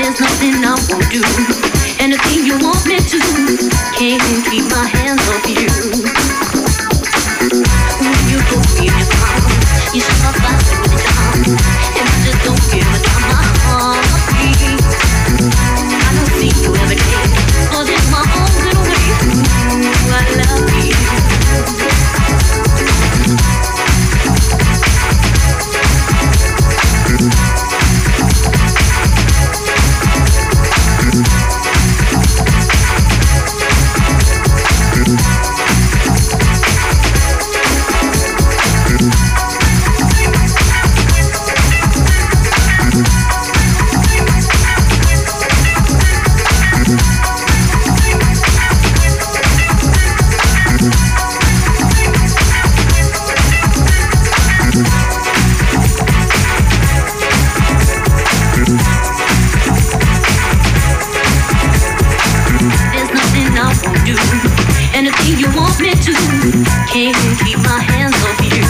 There's nothing I won't do. Anything you want me to. Can't keep my hands off you. When you hold me in your arms, you should not fight with your arms. And I just don't give a damn. My heart beats. I don't see you every day, 'cause it's my own little way. Ooh, I love you. Anything you want me to, can't keep my hands off you.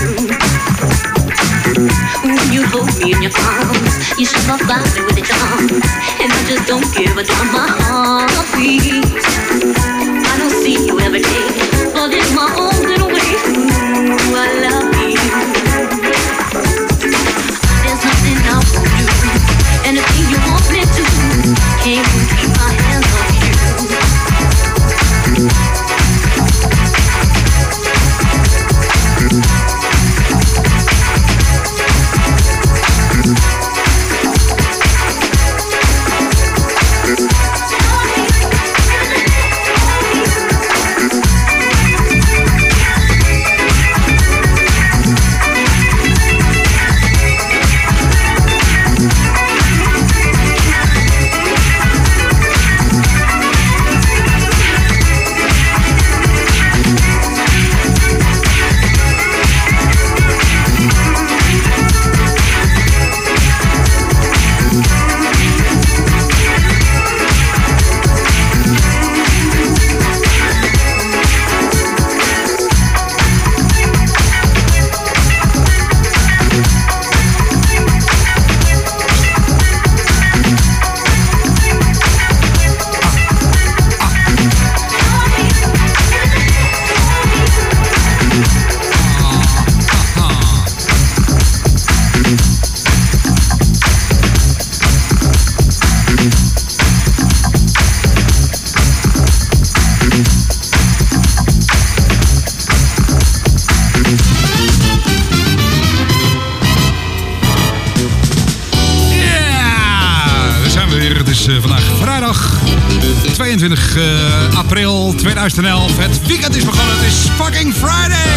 When you hold me in your arms, you should not fly me with your charms. And I just don't give a damn. My heart beats. I don't see you every day, but it's my own little way. Ooh, I love you. There's nothing I won't do. Anything you want me to, can't keep my hands off you. Vandaag vrijdag 22 april 2011. Het weekend is begonnen. Het is fucking Friday.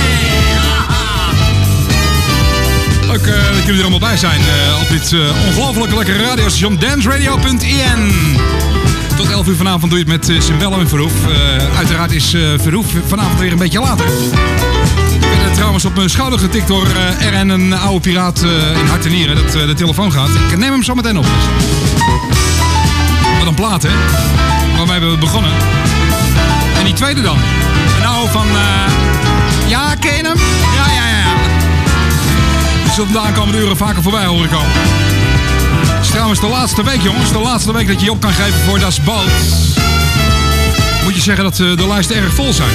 Leuk dat jullie er allemaal bij zijn op dit ongelooflijk lekkere radiostation danceradio.in. Tot 11 uur vanavond doe je het met Simbello en Verhoef. Uiteraard is Verhoef vanavond weer een beetje later. Ik ben trouwens op mijn schouder getikt door RN, een oude piraat in hart en nieren, dat de telefoon gaat. Ik neem hem zo meteen op. Wat een plaat, hè? Waarmee hebben we begonnen. En die tweede dan. Een oude van... ja, ken je hem? Ja. Die zult de aankomende uren vaker voorbij horen komen. Het is trouwens de laatste week, jongens. De laatste week dat je je op kan geven voor Das Boot. Moet je zeggen dat de lijsten erg vol zijn.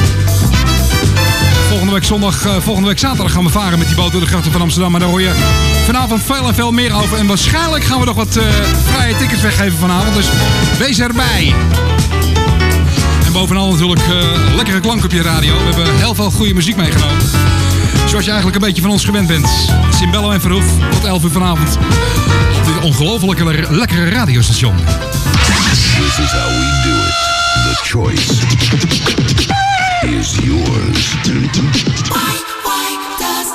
Volgende week zaterdag gaan we varen met die boot door de grachten van Amsterdam. Maar daar hoor je vanavond veel en veel meer over. En waarschijnlijk gaan we nog wat vrije tickets weggeven vanavond. Dus wees erbij. En bovenal natuurlijk lekkere klank op je radio. We hebben heel veel goede muziek meegenomen. Zoals je eigenlijk een beetje van ons gewend bent. Simbello en Verhoef tot 11 uur vanavond. Op dit ongelooflijke lekkere radiostation. This is how we do it. The choice is yours. Why does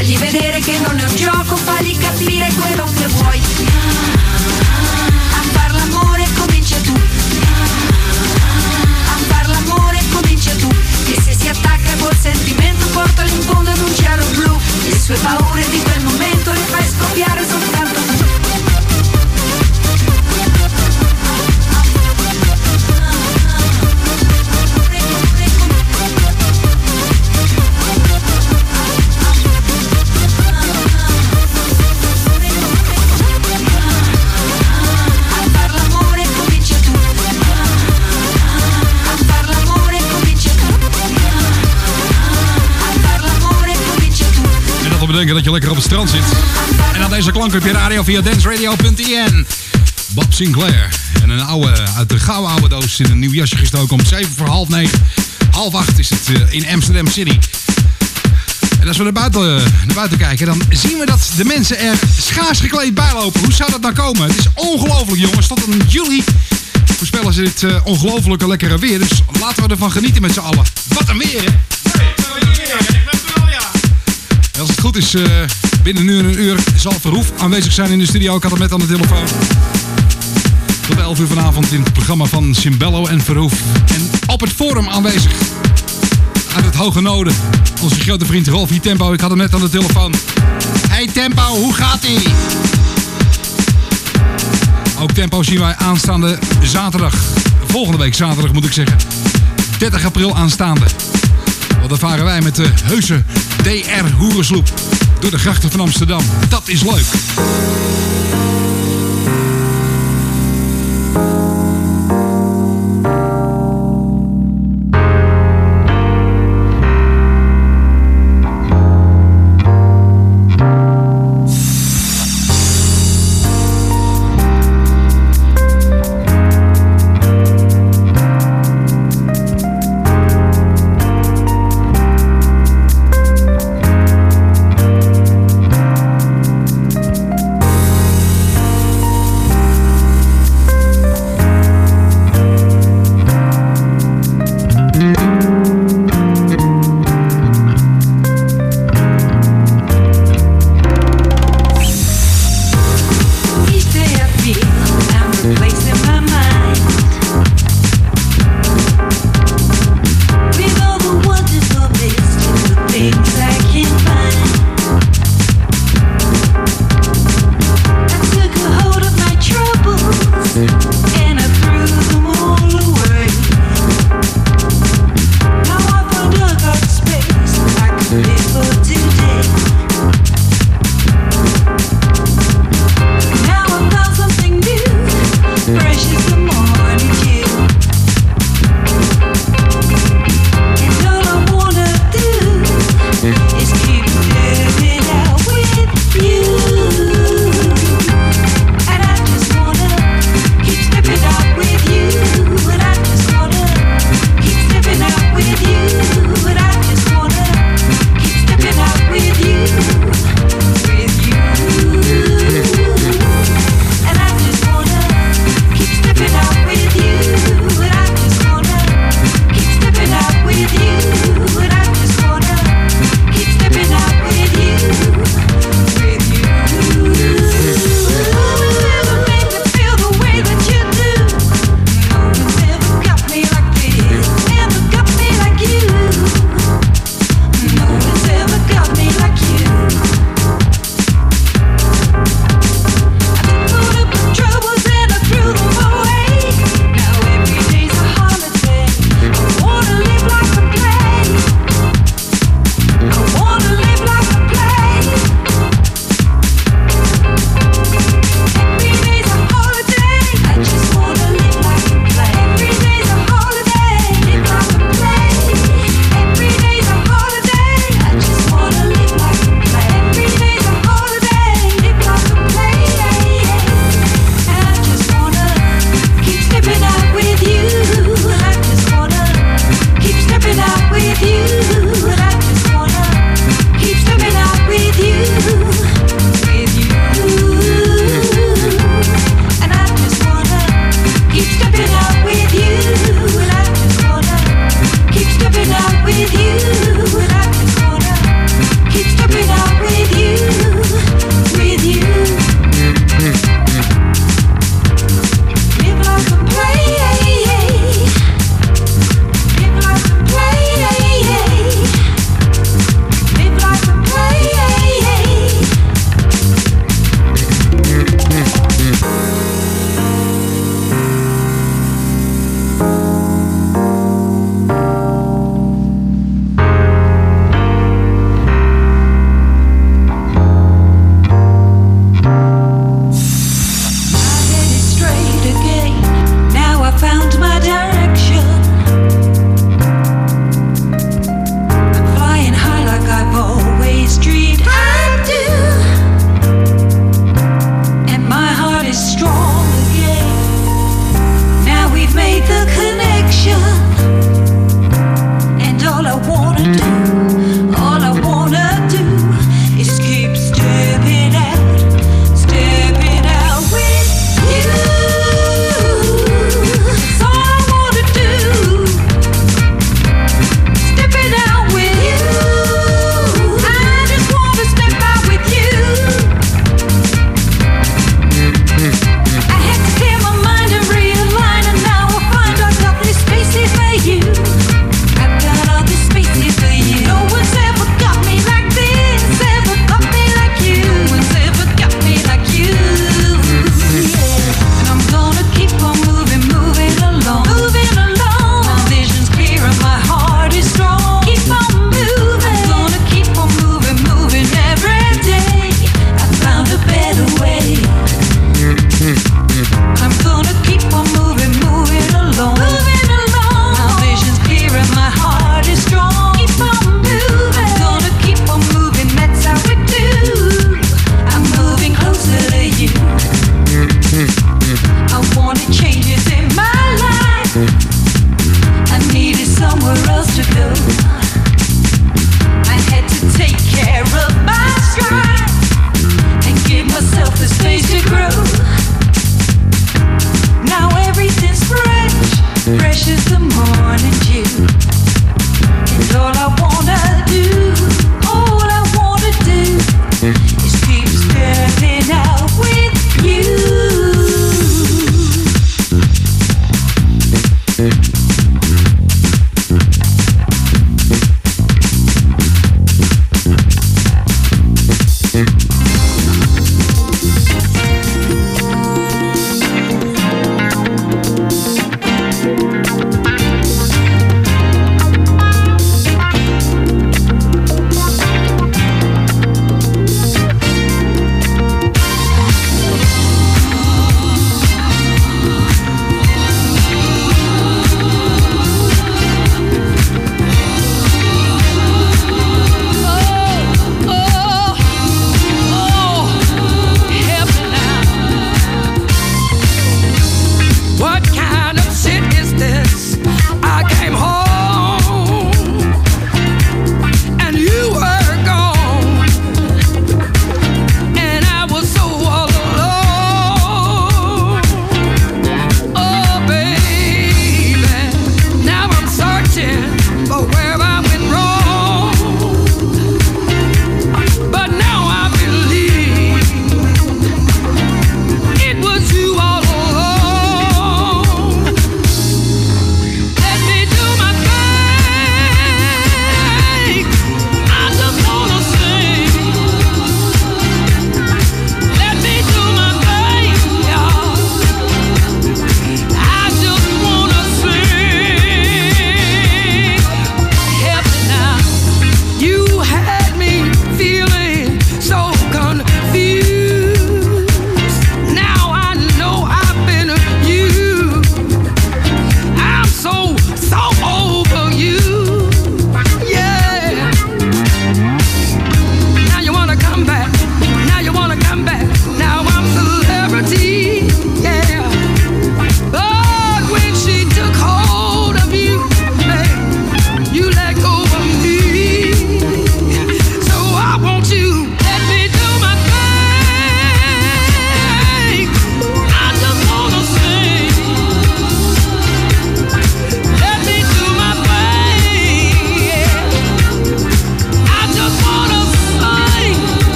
Fagli vedere che non è un gioco, fagli capire quello che vuoi. A far l'amore comincia tu. A far l'amore comincia tu. E se si attacca col sentimento, portalo in fondo ad un cielo blu. Le sue paure di quel momento le fai scoppiare soltanto tu. Bedenken dat je lekker op het strand zit. En aan deze klank op je radio via danceradio.nl. Bob Sinclair. En een oude, uit de gouden oude doos in een nieuw jasje gestoken om 7 voor half 9. Half 8 is het in Amsterdam City. En als we naar buiten kijken, dan zien we dat de mensen er schaars gekleed bijlopen. Hoe zou dat nou komen? Het is ongelooflijk, jongens. Tot in juli voorspellen ze dit ongelooflijke lekkere weer. Dus laten we ervan genieten met z'n allen. Wat een weer, hè? Als het goed is, binnen nu een uur zal Verhoef aanwezig zijn in de studio. Ik had hem net aan de telefoon. Tot 11 uur vanavond in het programma van Cimbello en Verhoef. En op het forum aanwezig, uit het Hoge Noorden, onze grote vriend Rolfie Tempo. Ik had hem net aan de telefoon. Hey Tempo, hoe gaat-ie? Ook Tempo zien wij aanstaande zaterdag. Volgende week zaterdag moet ik zeggen. 30 april aanstaande. Want dan varen wij met de heuse DR Hoerensloep door de grachten van Amsterdam. Dat is leuk.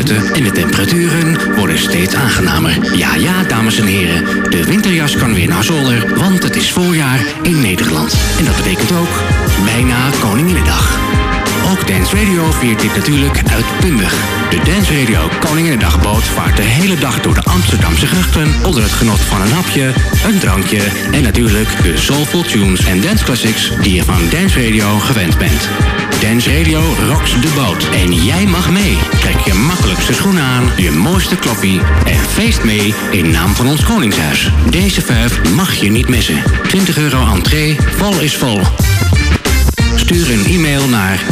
buiten en de temperaturen worden steeds aangenamer. Ja, dames en heren, de winterjas kan weer naar zolder, want het is voorjaar in Nederland. En dat betekent ook bijna Koninginnedag. Ook Dance Radio viert dit natuurlijk uitbundig. De Dance Radio Koninginnedagboot vaart de hele dag door de Amsterdamse grachten onder het genot van een hapje, een drankje en natuurlijk de soulful tunes en dance classics die je van Dance Radio gewend bent. Dance Radio rocks de boot en jij mag mee. Trek je makkelijkste schoenen aan, je mooiste kloffie en feest mee in naam van ons Koningshuis. Deze 5 mag je niet missen. €20 entree, vol is vol. Stuur een e-mail naar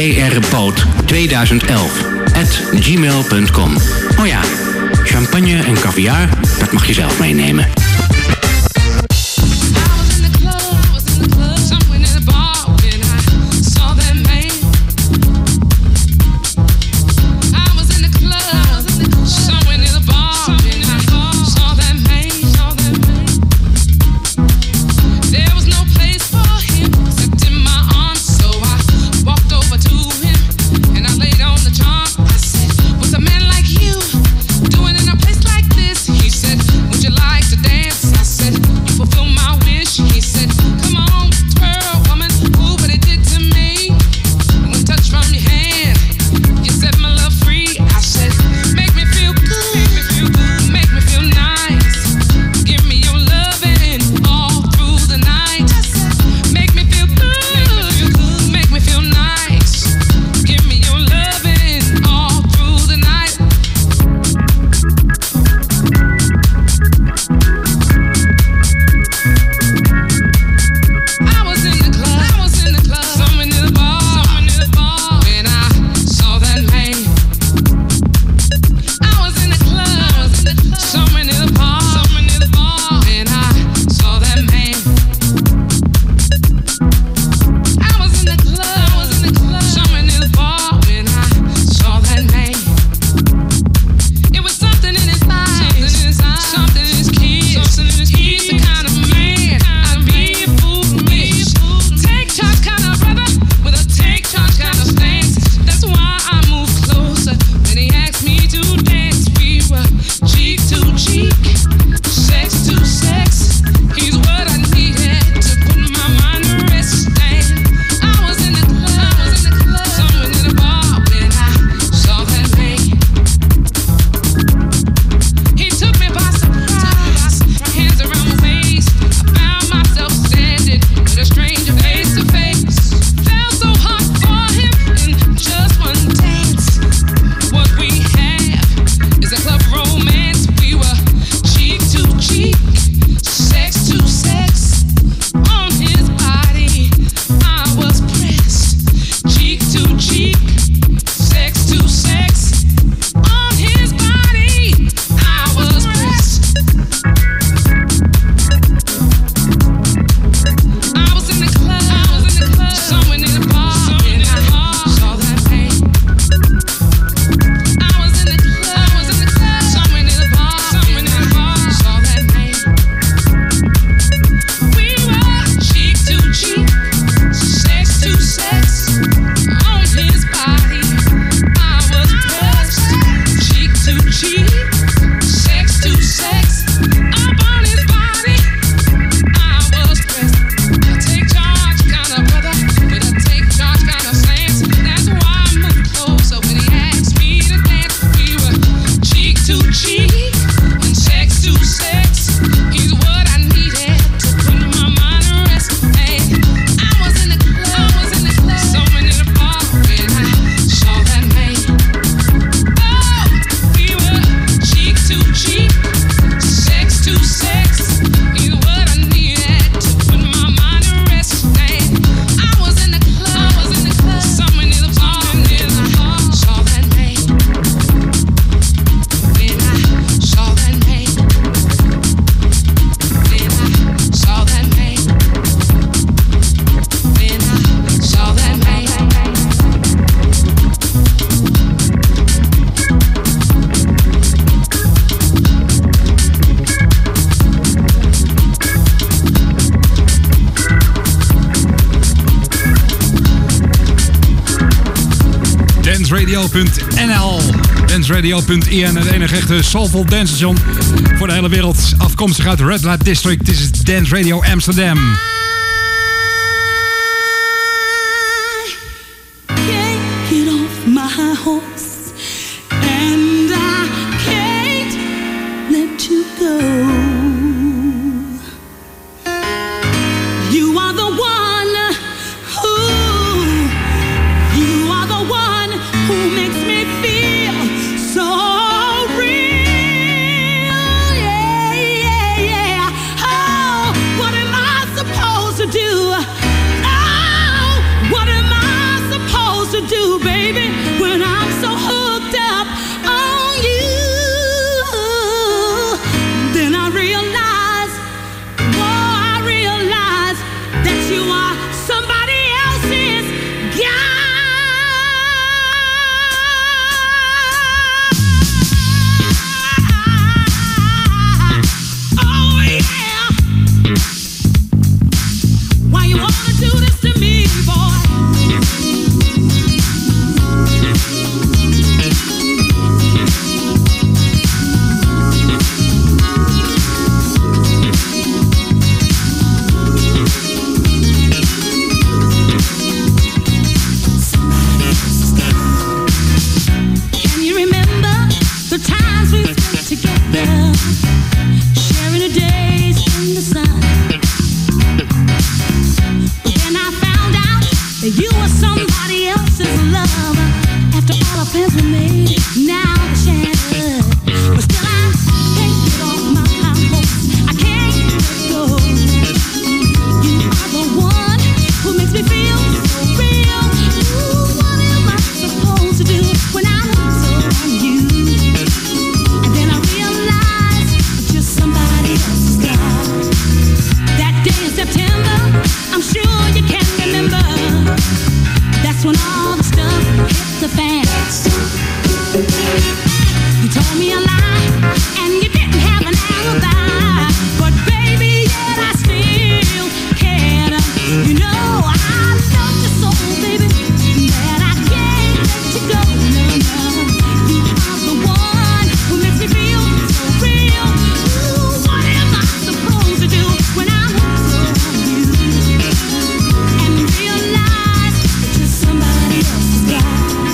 drboot2011@gmail.com. Oh ja, champagne en caviar, dat mag je zelf meenemen. danceradio.nl. danceradio.in, het enige echte soulful dance station voor de hele wereld. Afkomstig uit de Red Light District. Dit is Dance Radio Amsterdam. Get off my horse, and I can't let you go. You are the one who makes me feel so real. Yeah, yeah, yeah. Oh, what am I supposed to do? Oh, what am I supposed to do, baby, when I'm so hooked up on you? Then I realize that you are somebody else's guy. Oh yeah. Why you wanna do this to me, boy? Can you remember the times we spent together, sharing the days in the sun? But then I found out that you were somebody else's love. After all our plans were made, now they're shattered. But still I can't get off my horse. I can't let go. You are the one who makes me feel so real. Ooh, what am I supposed to do when I'm so on you? And then I realize I'm just somebody else's guy. That day in September, I'm sure you can remember. That's when all the stuff hit the fan. You told me a lie, and you didn't have an alibi. But baby, yet I still cared. You know I love you so, baby, that I can't let you go. No, no. You are the one who makes me feel so real. Ooh, what am I supposed to do when I'm so on you? And realize that you're somebody else's guy.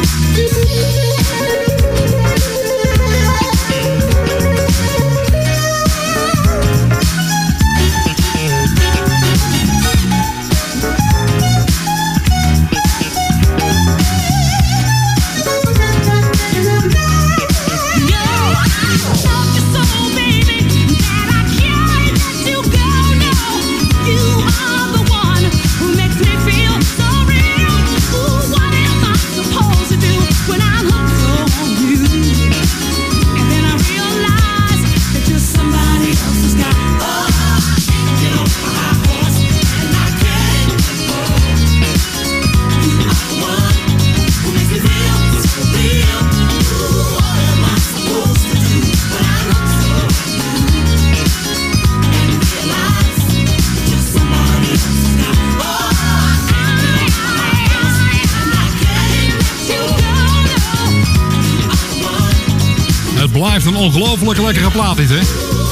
Blijft een ongelooflijk lekkere plaat dit, hè?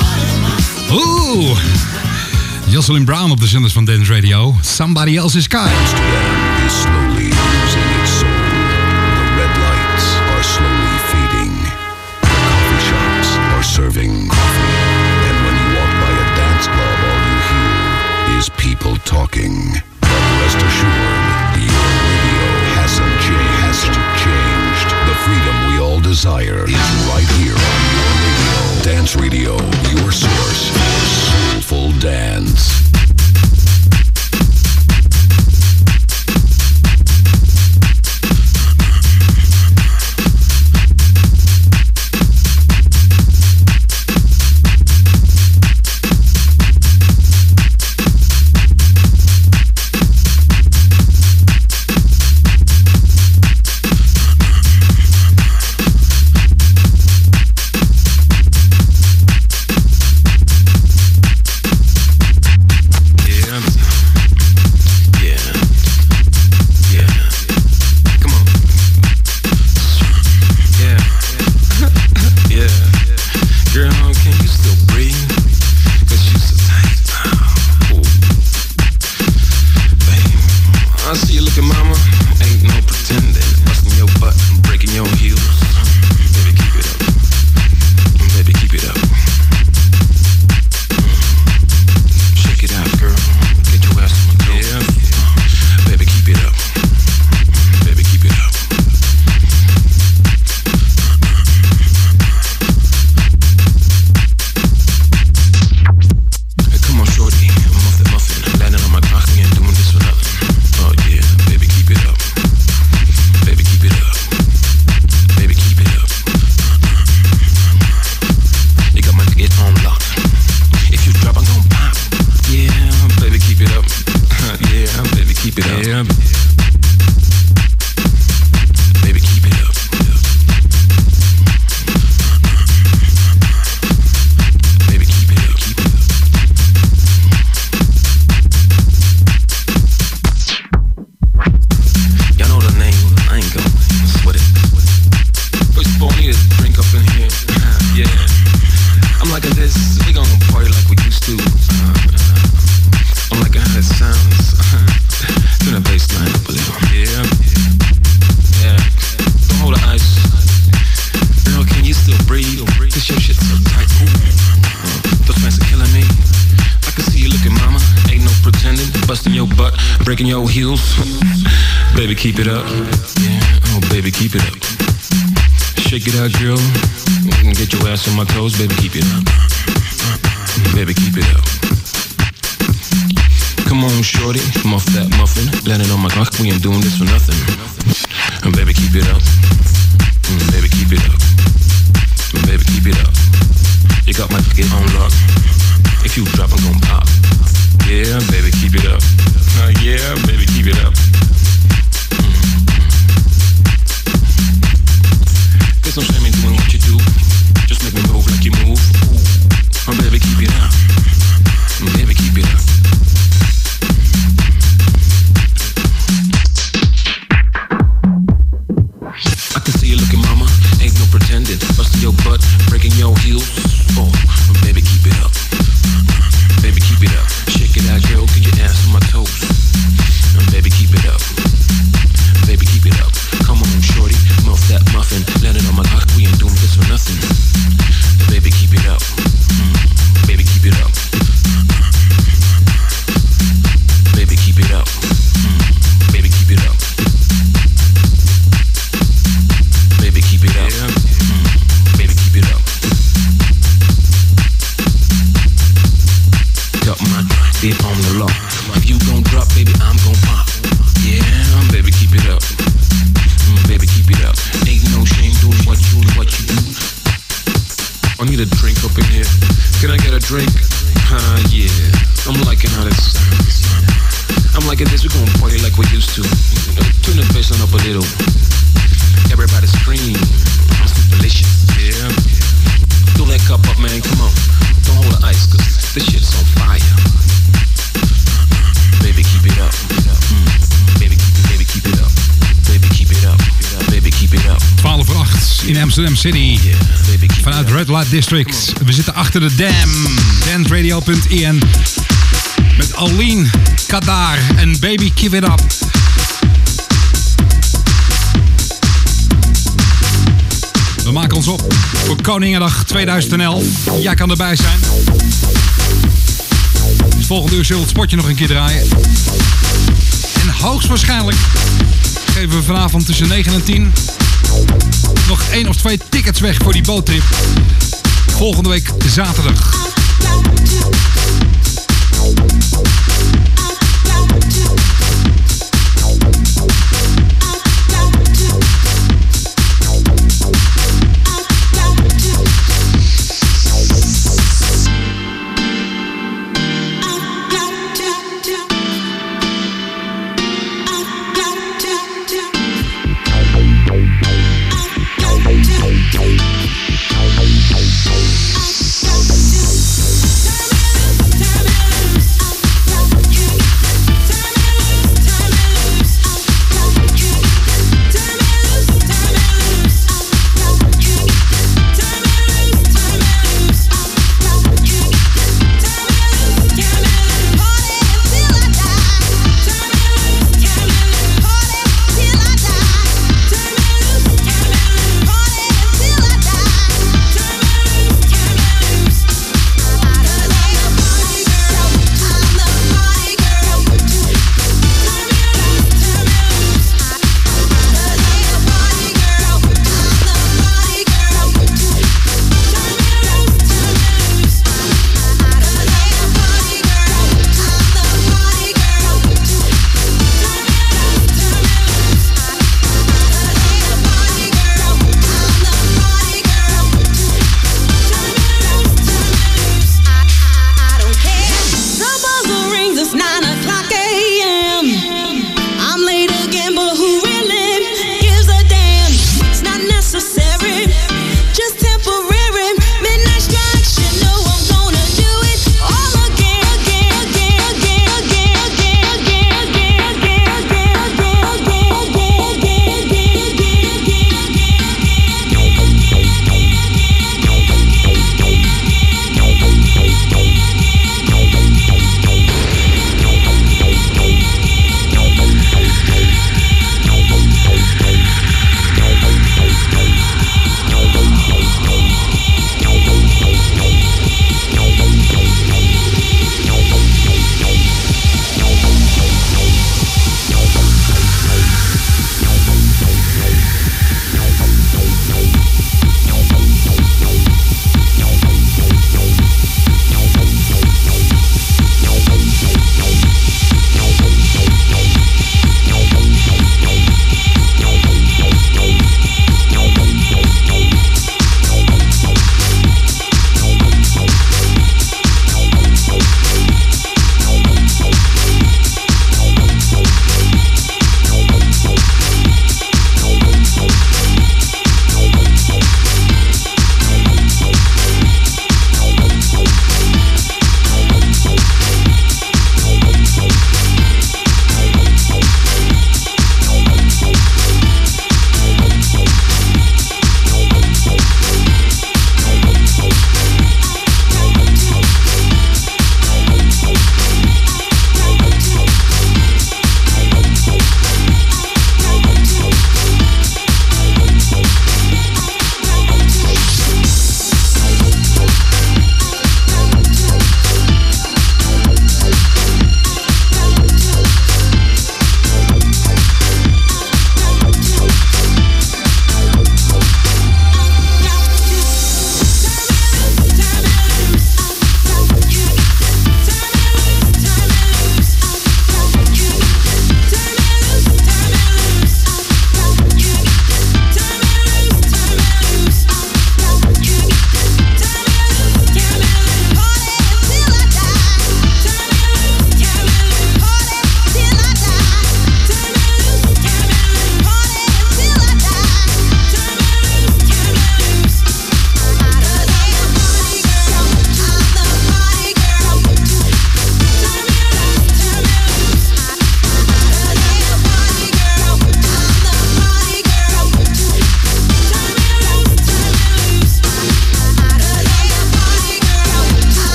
Oeh! Jocelyn Brown op de zenders van Dance Radio. Somebody Else's Sky. Amsterdam is slowly losing its soul. The red lights are slowly fading. Coffee shops are serving coffee. And when you walk by a dance club, all you hear is people talking. But rest assured, your radio hasn't changed. The freedom we all desire is right here on your radio. Dance Radio, your source for soulful dance. breathe. This your shit so tight. Those fans are killing me. I can see you looking, mama. Ain't no pretending. Busting your butt, breaking your heels. Baby, keep it up. Yeah, oh baby, keep it up. Shake it out, girl. Get your ass on my toes, baby, keep it up. Baby, keep it up. Come on, shorty, muff that muffin. Landing on my clock, we ain't doing this for nothing. Baby, keep it up. Baby, keep it up. Baby, keep it up. You got my pocket on lock. If you drop, I'm gon' pop. Yeah, baby, keep it up. Yeah, baby, keep it up. There's no shame in doing what you do. Just make me move like you move. Baby, keep it up. Baby, keep it up. I can see you looking, mama. Ain't no pretending. Busting your butt, breaking your heels. Oh, baby, keep it up. Baby, keep it up. Shake it out, girl. Get your ass on my toes. Baby, keep it up. Baby, keep it up. Come on, shorty. Muff that muffin. Landing on my cock. We ain't doing this for nothing. Baby, keep it up. Baby, keep it up. Baby, keep it up. Baby, keep it up. Baby, keep it up. Baby, keep it up. Got my dick on the lock. If you gon' drop, baby, I'm gon' pop. Yeah, baby, keep it up. Baby, keep it up. Ain't no shame doing what you do. I need a drink up in here. Can I get a drink? Yeah. I'm liking how this sounds. I'm liking this. We gon' party like we used to. Tune the bass up a little. Everybody scream. I'm so delicious. Yeah. Fill that cup up, man. Come on. Don't hold the ice, cause this shit's on fire. Baby, keep it up. Baby, keep it up. Baby, keep it up. Baby, keep it up. 12 voor 8 in Amsterdam City. Vanuit Red Light District. We zitten achter de Dam. Danceradio.in. Met Aline Kadar en Baby Keep It Up. We maken ons op voor Koninginnedag 2011. Jij kan erbij zijn. Dus volgende uur zullen we het spotje nog een keer draaien. En hoogstwaarschijnlijk geven we vanavond tussen 9 en 10 nog 1 of 2 tickets weg voor die boottrip. Volgende week zaterdag.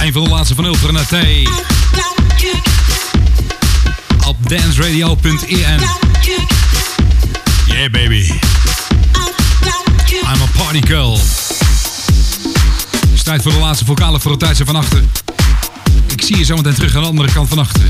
een van de laatste van Ultra Naté. Op danceradio.in. Yeah baby. I'm a party girl. Het is tijd voor de laatste vocale voor het tijdse van achter. Ik zie je zo meteen terug aan de andere kant van achter.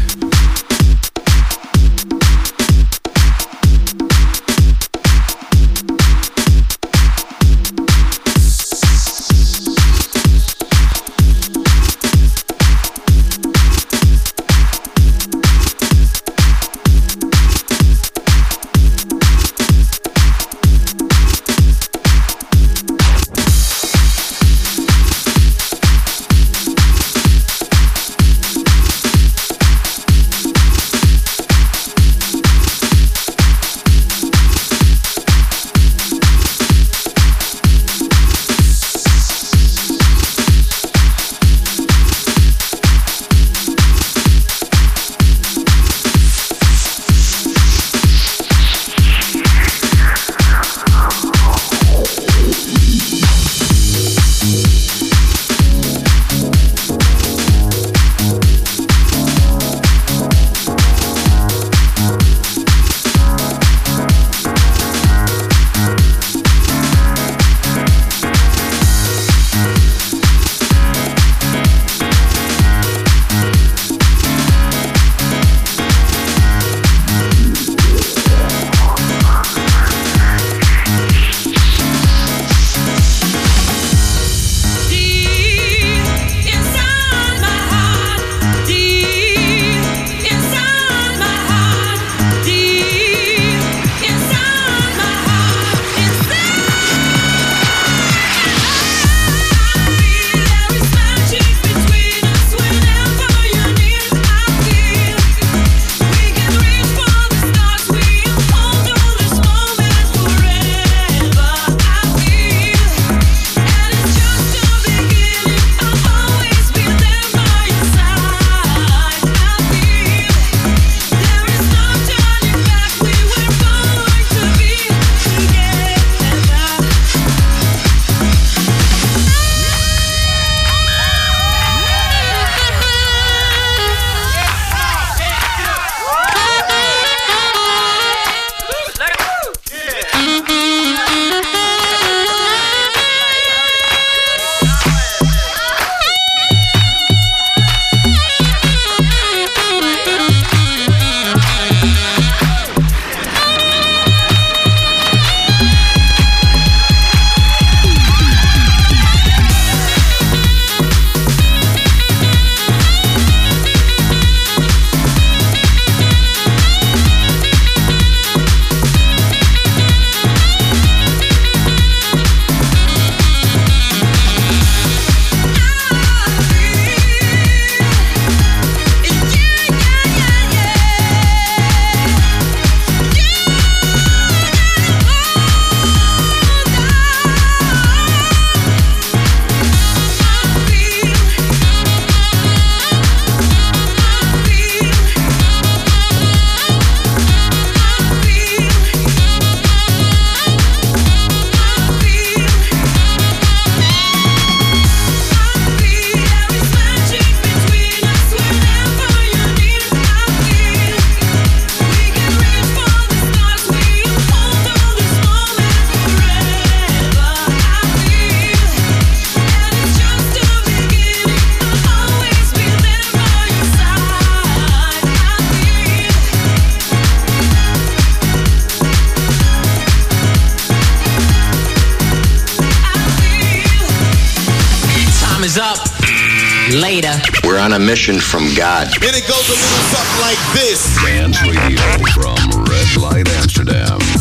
Later. We're on a mission from God. And it goes a little something like this. Dance Radio from Red Light Amsterdam.